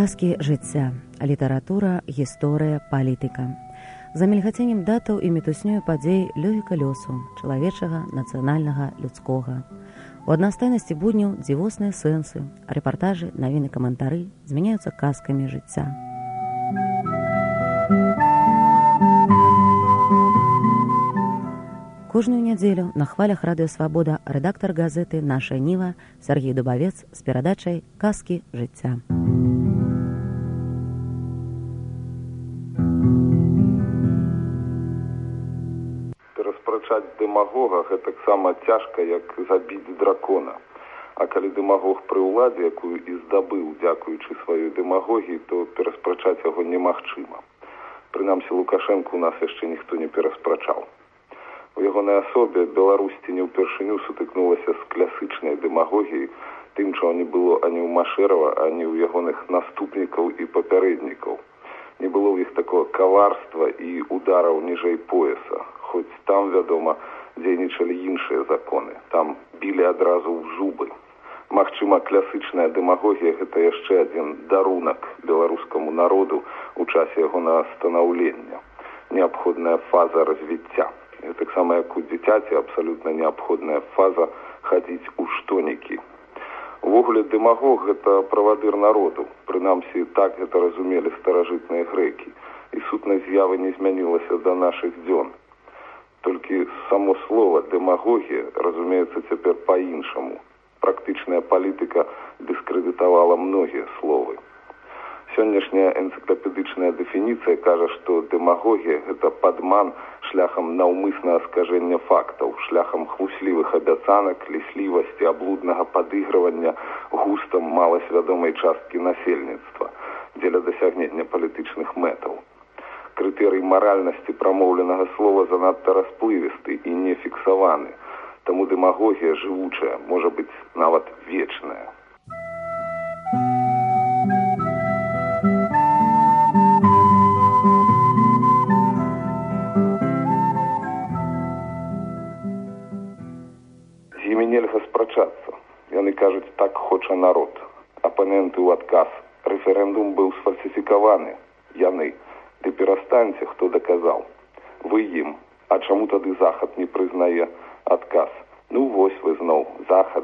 Казкі жыцця. Літаратура, гісторыя, палітыка. За мільгаценнем датаў і мітуснёю падзей лёгіка лёсу, чалавечага, нацыянальнага, людскога. У аднастайнасці будняў дзівосныя сэнсы, рэпартажы, навіны, каментары змяняюцца казкамі жыцця. Кожную нядзелю на хвалях радыё «Свабода» рэдактар газеты «Наша Ніва» Сергій Дубавец з перадачай «Казкі жыцця». Пераспрачаць дэмагога гэтаксама цяжка, як забіць дракона. А калі дэмагог пры ўладзе, якую і здабыў, дзякуючы сваёй дэмагогіі, то пераспрачаць яго немагчыма. Прынамсі, Лукашэнку у нас яшчэ ніхто не пераспрачаў. У ягонай асобе Беларусці не ўпершыню сутыкнулася з класычнай дэмагогіяй, тым, чаго не было ані ў Машэрава, ані ў ягоных наступнікаў і папярэднікаў. Не было ў іх такого каварства і удараў ніжэй пояса. Хоць там, вядома, дзейнічалі іншыя законы. Там білі адразу ў зубы. Магчыма, класычная дэмагогія – гэта яшчэ адзін дарунак беларускаму народу ў часе ягонага станаўлення. Неабходная фаза развіцця. І таксама, як у дзіцяці, абсалютна неабходная фаза хадзіць у штонікі. Увогуле, дэмагог – гэта правадыр народу. Прынамсі, так гэта разумелі старажытныя грэкі. І сутнасць з'явы не змянілася да нашых дзён. Толькі само слово «дэмагогія» разумеецца цяпер па-іншаму. Практычная палітыка дыскрэдытавала многія словы. Сённяшняя энцыклапедычная дэфініцыя кажа, што дэмагогія – гэта падман шляхам наўмыснага скажэння фактаў, шляхам хлуслівых абяцанак, ліслівасці, аблуднага падыгрывання густам маласвядомай часткі насельніцтва дзеля дасягнення палітычных мэтаў. Крытэрый маральнасці прамоўленага слова занадта расплывісты і не фіксаваны, таму дэмагогія жывучая, можа быць нават вечная. З імі нельга спрачацца. Яны кажуць, так хоча народ. Апаненты ў адказ. Рэферэндум быў сфальсіфікаваны. Яны. Ты перастаньце, хто даказаў. Вы ім. А чаму тады Захад не прызнае адказ? Ну, вось вы зноў. Захад.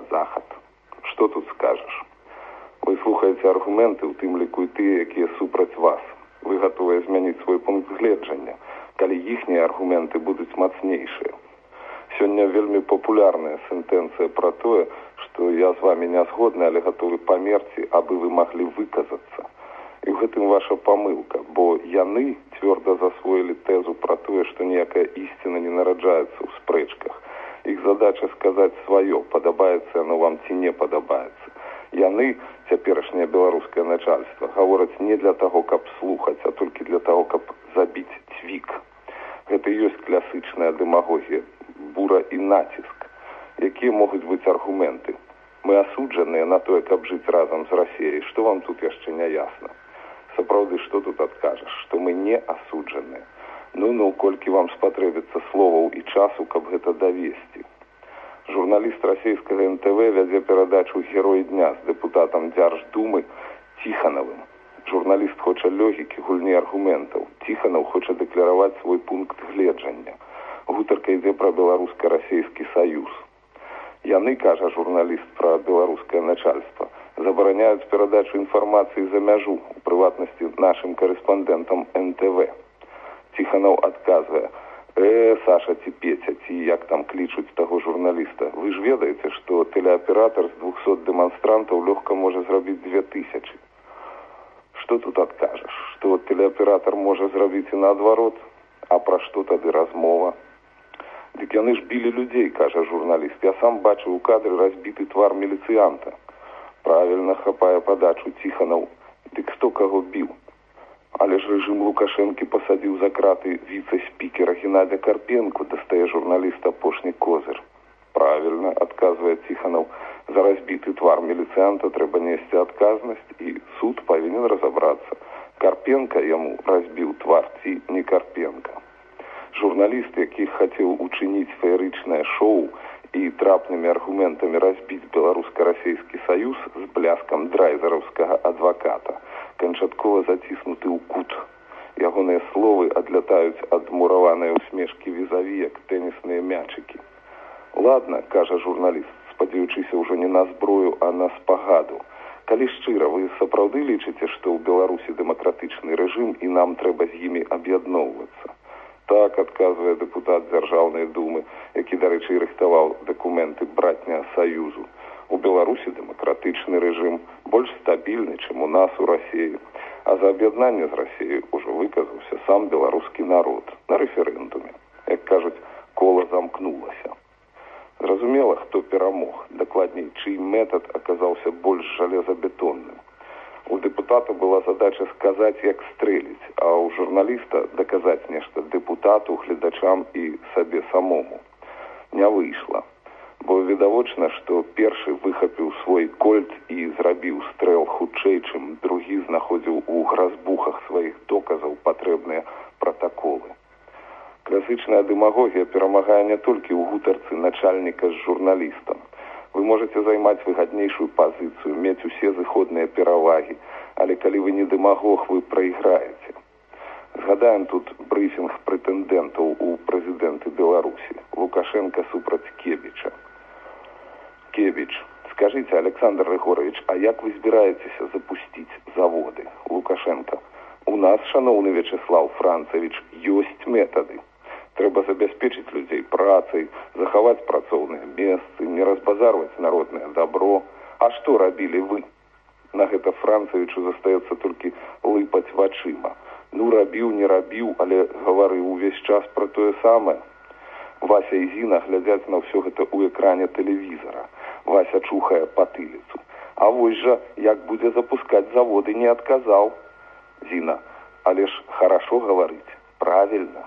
Што тут скажаш? Вы слухаеце аргументы, у тым ліку і тыя, якія супраць вас. Вы гатовыя змяніць свой пункт гледжання, калі іхнія аргументы будуць мацнейшыя. Сёння вельмі папулярная сентэнцыя пра тое, што я з вамі не згодны, але гатовы памерці, абы вы маглі выказацца. І ў гэтым ваша памылка, бо яны цвёрда засвоілі тэзу пра тое, што ніякая ісціна не нараджаецца ў спрэчках. Іх задача сказаць сваё, падабаецца яно вам ці не падабаецца. Яны, цяперашняе беларускае начальства, гавораць не для таго, каб слухаць, а толькі для таго, каб забіць цвік. Гэта і ёсць класычная дэмагогія, бура і націск. Якія могуць быць аргументы? Мы асуджаныя на тое, каб жыць разам з Расіяй. Што вам тут яшчэ не ясна? Сапраўды, што тут адкажаш? Што мы не асуджаныя. Ну, колькі вам спатрэбіцца словаў і часу, каб гэта давесці. Журналіст расійскага НТВ вядзе перадачу «Герой дня» з дэпутатам Дзярждумы Ціханавым. Журналіст хоча логікі, гульні аргументаў. Ціханаў хоча дэкляраваць свой пункт гледжання. Гутарка ідзе пра беларуска-расійскі саюз. Яны, кажа журналіст пра беларускае начальства, забараняюць перадачу інфармацыі за мяжу, у прыватнасці нашым карэспандэнтам НТВ. Ціханаў адказвае: Саша ці Петя, ці як там клічуць таго журналіста, вы ж ведаеце, што тэлеаператар з 200 дэманстрантаў лёгка можа зрабіць 2000. Што тут адкажаш? Што тэлеаператар можа зрабіць і наадварот? А пра што тады размова? Дык яны ж білі людзей, кажа журналіст. Я сам бачыў у кадры разбіты твар міліцыянта. Правільна хапае падачу Ціханаў. Дык хто каго біў? Але ж рэжым Лукашэнкі пасадзіў за краты віцэ-спікера Геннадзя Карпенку, дастае журналіст апошні козыр. Правільна, адказвае Ціханаў. За разбіты твар міліцыянта трэба несці адказнасць, і суд павінен разабрацца. Карпенка яму разбіў твар ці не Карпенка. Журналіст, які хацеў учыніць феерычнае шоу і трапнымі аргументамі разбіць беларуска-расійскі саюз з бляскам драйзераўскага адваката, канчаткова заціснуты ў кут. Ягоныя словы адлятаюць ад мураванай усмешкі візаві, як тэнісныя мячыкі. «Ладно», – кажа журналіст, спадзяючыся ўжо не на зброю, а на спагаду. «Калі шчыра, вы сапраўды лічыце, што ў Беларусі дэмакратычны рэжым і нам трэба з імі аб'ядноўвацца?» «Так», – адказвае дэпутат Дзяржаўнай думы, які, дарэчы, рыхтаваў дакументы братняга саюзу. «У Беларусі дэмакратычны рэжым, больш стабільны, чым у нас у Расіі. А за аб'яднанне з Расіяй ужо выказаўся сам беларускі народ на рэферэндуме. Як кажуць, кола замкнулася». Зразумела, хто перамог, дакладней, чый метад аказаўся больш жалезабетонным. У дэпутата была задача сказаць, як стрэліць, а ў журналіста даказаць нешта дэпутату, гледачам і сабе самому. Не выйшла, бо відавочна, што першы выхапіў свой кольт і зрабіў стрэл хутчэй, чым другі знаходзіў у гразбухах сваіх доказаў патрэбныя пратаколы. Класычная дэмагогія перамагае не толькі ў гутарцы начальніка з журналістам. Вы можаце займаць выгаднейшую пазіцыю, мець усе зыходныя перавагі, але калі вы не дэмагог, вы прайграеце. Згадаем тут брыфінг прэтэндэнтаў у прэзідэнты Беларусі. Лукашенко супраць Кебіча. Кебіч: «Скажите, Александр Григорович, а як вы збіраецеся запусціць заводы?» Лукашенко: «У нас, шановны Вячеслав Францевич, ёсць метады. Трэба забяспечыць людзей працай, захаваць працоўныя месцы, не разбазарваць народнае дабро. А што рабілі вы?» На гэта Францевічу застаецца толькі лыпаць вачыма. Ну, рабіў, не рабіў, але гаварыў увесь час пра тое самае. Вася і Зіна глядзяць на ўсё гэта ў экране тэлевізара. Вася чухае патыліцу. А вось жа, як будзе запускаць заводы, не адказаў. Зіна: «Але ж хорошо гаварыць, правильно».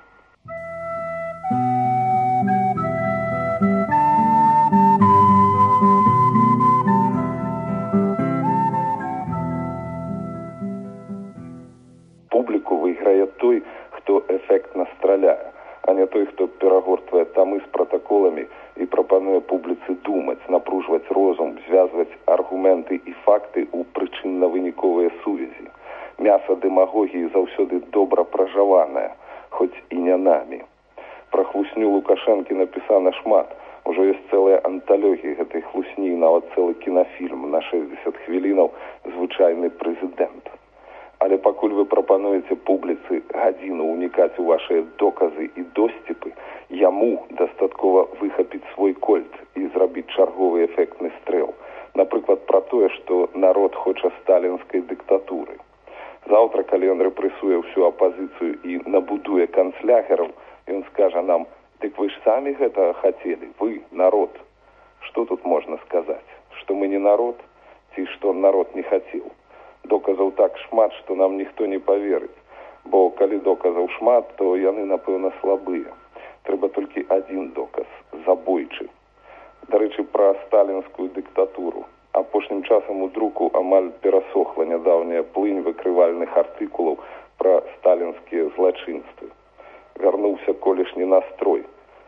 Публіку выйграе той, хто эфектна страляе, а не той, хто перагортвае тамы з пратаколамі і прапануе публіцы думаць, напружваць розум, звязваць аргументы і факты ў прычынна-выніковыя сувязі. Мяса дэмагогіі заўсёды добра пражаванае, хоць і не намі. Пра хлусню Лукашэнкі напісана шмат. Ужо ёсць цэлыя анталогіі гэтай хлусні, нават цэлы кінафільм на 60 хвілінаў «Звычайны прэзідэнт». Але пакуль вы прапануеце публіцы гадзіну ўнікаць у вашыя доказы і досціпы, яму дастаткова выхапіць свой кольт і зрабіць чарговы эфектны стрэл. Напрыклад, пра тое, што народ хоча сталінскай дыктатуры. Заўтра, калі ён рэпрэсуе ўсю апазіцыю і набудуе канцлягераў, ён скажа нам: «Дык вы ж самі гэта хацелі, вы, народ». Што тут можна сказаць? Што мы не народ? Ці што народ не хацеў? Доказаў так шмат, што нам ніхто не паверыць. Бо калі доказаў шмат, то яны, напэўна, слабыя. Трэба толькі адзін доказ – забойчы. Дарэчы, пра сталінскую дыктатуру. Апошнім часам у друку амаль перасохла нядаўняя плынь выкрывальных артыкулаў пра сталінскія злачынствы. Вярнуўся колішні настрой.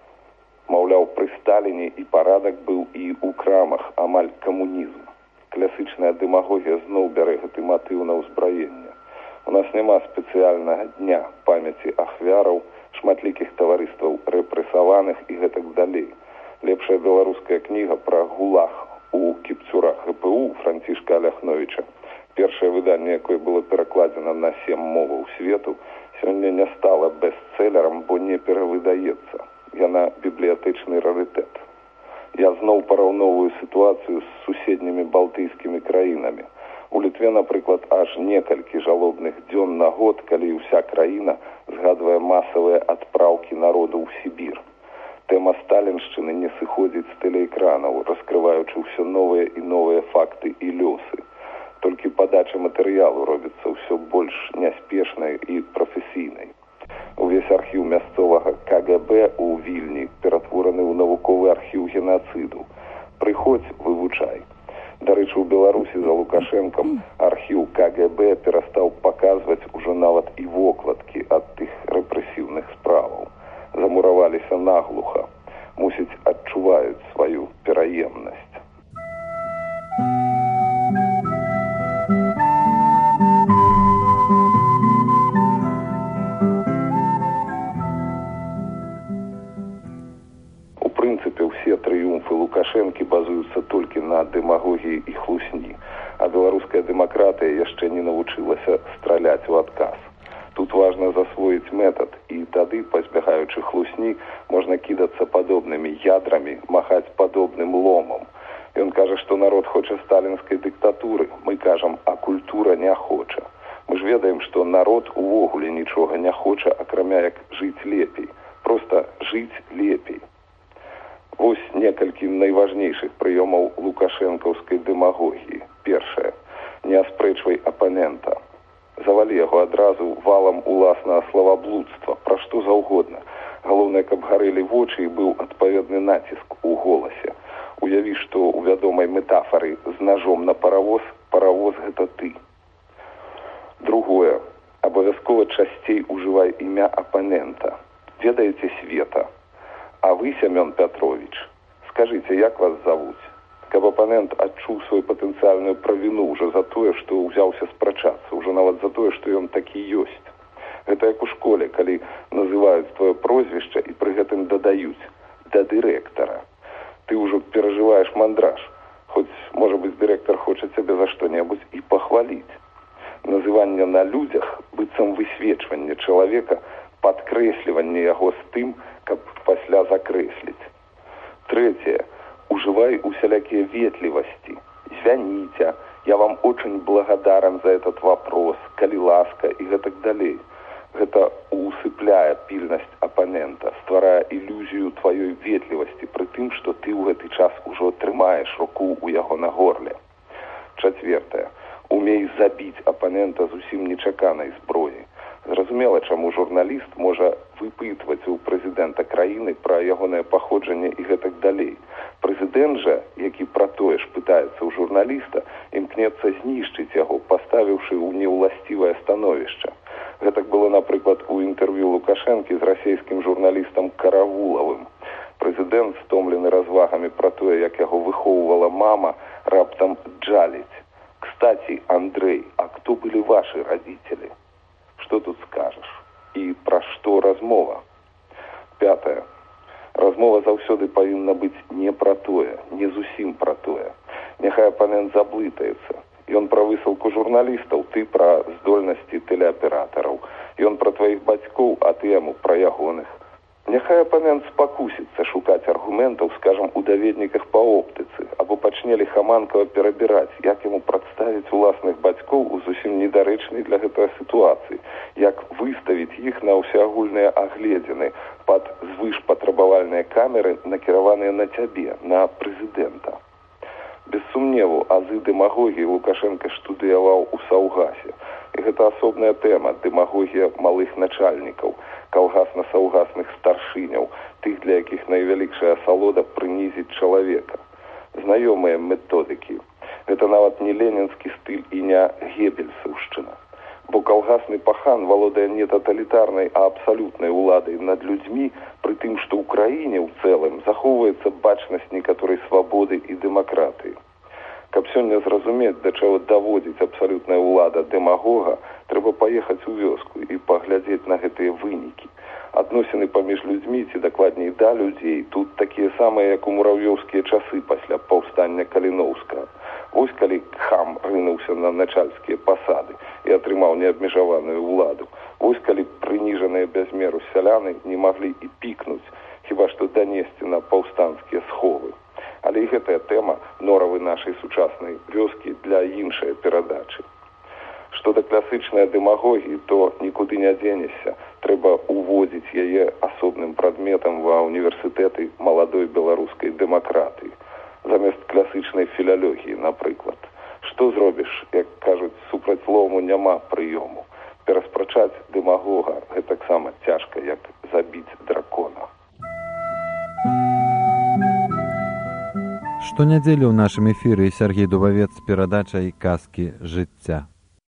Маўляў, пры Сталіне і парадак быў і ў крамах, амаль камунізм. Класычная дэмагогія зноў бярэ гэты матыў на ўзбраенне. У нас няма спецыяльнага дня памяці ахвяраў, шматлікіх таварыстваў рэпрэсаваных і гэтак далей. Лепшая беларуская кніга пра гулаг у кіпцюрах ГПУ Францішка Аляхновіча, першае выданне якое было перакладзена на 7 моваў свету, сёння не стала бестселерам, бо не перавыдаецца. Яна бібліятэчны рарытэт. Я зноў параўноўваю сітуацыю з суседнімі балтыйскімі краінамі. У Літве, напрыклад, аж некалькі жалобных дзён на год, калі ўся краіна згадвае масавыя адпраўкі народу ў Сібір. Тэма сталіншчыны не сыходзіць з тэлеэкранаў, раскрываючы ўсё новыя і новыя факты і лёсы. Толькі падача матэрыялу робіцца ўсё больш няспешнай і прафесійнай. Увесь архіў мясцовага КГБ у Вільні ператвораны ў навуковы архіў генацыду. Прыходзь, вывучай. Дарэчы, у Беларусі за Лукашэнкам архіў КГБ перастаў паказваць ужо нават і вокладкі ад тых рэпрэсіўных справаў. Замураваліся наглуха. Мусіць, адчуваюць сваю пераемнасць. Лукашэнкі базуюцца толькі на дэмагогіі і хлусні, а беларуская дэмакратыя яшчэ не навучылася страляць у адказ. Тут важна засвоіць метад, і тады, пазбягаючы хлусні, можна кідацца падобнымі ядрамі, махаць падобным ломам. Ён кажа, што народ хоча сталінскай дыктатуры. Мы кажам, а культура не хоча. Мы ж ведаем, што народ увогуле нічога не хоча, акрамя як жыць лепей. Проста жыць лепей. Вось некалькі найважнейшых прыёмаў лукашэнкаўскай дэмагогіі. Першае. Не аспрэчвай апанента. Завалі яго адразу валам уласнага словаблудства, пра што заўгодна. Галоўнае, каб гарэлі вочы і быў адпаведны націск у голасе. Уяві, што ў вядомай метафары з ножом на паравоз, паравоз гэта ты. Другое. Абавязкова часцей ужывай імя апанента. Ведаеце Света. А вы, Семён Пятрович, скажыце, як вас завуць? Каб апанент адчуў сваю патэнцыяльную правіну ўжо за тое, што ўзяўся спрачацца, ўжо нават за тое, што ён такі ёсць. Гэта як у школе, калі называюць твоё прозвішча і пры гэтым дадаюць да дырэктара. Ты ўжо перажываеш мандраж, хоць, можа быць, дырэктар хоча цябе за што-небудзь і пахваліць. Называнне на людзях, быццам высвечванне чалавека, падкрэсліванне яго з тым, каб пасля закрэсліць. Трэцяе. Уживай усялякие ветливости. Извините, я вам очень благодарен за этот вопрос, коли ласка и так далее. Это усыпляе пильность оппонента, стварая иллюзию твоей ветливости, при тым, что ты в этот час уже трымаешь руку у яго на горле. Четвертое. Умей забить оппонента зусім нечаканай зброі. Зразумела, чаму журналіст можа выпытваць у прэзідэнта краіны пра ягонае паходжанне і гэтак далей. Прэзідэнт жа, які пра тое ж пытаецца ў журналіста, імкнецца знішчыць яго, паставіўшы ў неўласцівае становішча. Гэтак было, напрыклад, у інтэрв'ю Лукашэнкі з расійскім журналістам Каравулавым. Прэзідэнт, стомлены развагамі пра тое, як яго выхоўвала мама, раптам джаліць. «Кстати, Андрей, а кто были ваши родители?» Что тут скажешь? И про что размова? Пятое. Размова заўсёды павінна быць не пра тое, не зусім пра тое. Няхай апанент заблытаецца. Ён пра высылку журналістаў, ты пра здольнасці тэлеаператараў. Ён пра тваіх бацькоў, а ты яму пра ягоных. Няхай апанент спакусіцца шукаць аргументаў, скажам, у даведніках па оптыцы, або пачне ліхаманкава перабіраць, як яму прадставіць уласных бацькоў у зусім недарэчнай для гэтага сітуацыі, як выставіць іх на ўсеагульныя агледзіны пад звышпатрабавальныя камеры, накіраваныя на цябе, на прэзідэнта. Без сумневу, азы дэмагогіі Лукашенка штудыяваў у Саўгасе. І гэта асобная тэма, дэмагогія малых начальнікаў, калгасна-саўгасных старшыняў, тых, для якіх найвялікшая асалода прынізіць чалавека. Знаёмыя методыкі. Гэта нават не ленінскі стыль і не гебельсаўшчына. Бо калгасны пахан валодае не таталітарнай, а абсалютнай уладай над людзьмі, пры тым, што ў краіне ў цэлым захоўваецца бачнасць некаторай свабоды і дэмакратыі. Каб сёння зразумець, да чаго даводзіць абсалютная ўлада дэмагога, трэба паехаць у вёску і паглядзець на гэтыя вынікі. Адносіны паміж людзьмі, ці дакладней да людзей, тут такія самыя, як у мурав'ёўскія часы пасля паўстання Каліноўскага. Вось калі хам рынуўся на начальскія пасады і атрымаў неабмежаваную ўладу. Вось калі прыніжаныя без меру сяляны не маглі і пікнуць, хіба што данесці на паўстанцкія сховы. Але і гэтая тэма норавы нашай сучаснай вёскі для іншай перадачы. Што да класычнай дэмагогіі, то нікуды не дзенешся. Трэба уводзіць яе асобным прадметам ва ўніверсітэты маладой беларускай дэмакратыі. Замест класычнай філалогіі, напрыклад. Што зробіш, як кажуць, супраць лому няма прыёму. Пераспрачаць дэмагога гэтаксама цяжка, як забіць дракона. Штонядзелю ў нашым эфіры Сергей Дубавец з перадачай «Казкі жыцця».